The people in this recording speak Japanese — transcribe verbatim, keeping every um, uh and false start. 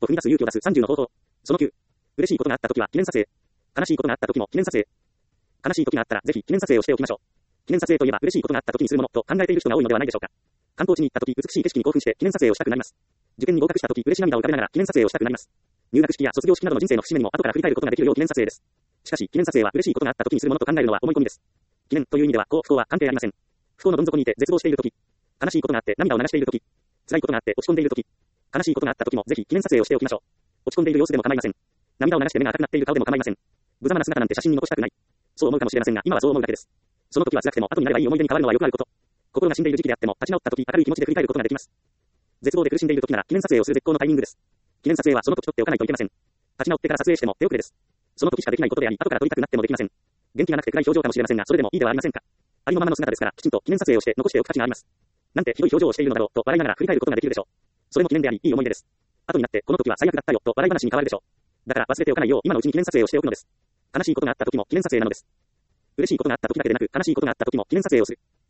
歩踏み出す勇気を出すさんじゅうの方法。そのきゅう。嬉しいことがあった時は記念撮影。悲しいことがあった時も記念撮影。悲しい時があったらぜひ記念撮影をしておきましょう。記念撮影といえば嬉しいことがあった時にするものと考えている人が多いのではないでしょうか。観光地に行った時、美しい景色に興奮して記念撮影をしたくなります。受験に合格した時、嬉し涙を浮かべながら記念撮影をしたくなります。入学式や卒業式などの人生の節目にも後から振り返ることができるよう記念撮影です。しかし、記念撮影は嬉しいことがあった時にするものと考えるのは思い込みです。記念という意味では幸不幸は関係ありません。不幸のどん底にいて絶望している時、悲しいことがあって涙を流している時、辛いことがあって落ち込んでいる時、悲しいことがあった時もぜひ記念撮影をしておきましょう。落ち込んでいる様子でも構いません。涙を流して目が赤くなっている顔でも構いません。無様な姿なんて写真に残したくない。そう思うかもしれませんが、今はそう思うだけです。その時は辛くても後になればいい思い出に変わるのはよくあること。心が死んでいる時期であっても立ち直った時、明るい気持ちで振り返ることができます。絶望で苦しんでいる時なら記念撮影をする絶好のタイミングです。記念撮影はその時撮っておかないといけません。立ち直ってから撮影しても手遅れです。その時しかできないことであり、後から撮りたくなってもできません。元気がなくて暗い表情かもしれませんが、それでもいいではありませんか。ありのままの姿ですから、きちんと記念撮影をして残しておく価値があります。なんてひどい表情をしているのだろうと笑いながら振り返ることができるでしょう。それも記念であり、いい思い出です。後になってこの時は最悪だったよと笑い話に変わるでしょう。だから忘れておかないよう今のうちに記念撮影をしておくのです。悲しいことがあった時も記念撮影なのです。嬉しいことがあった時だけでなく、悲しいことがあった時も記念撮影をする。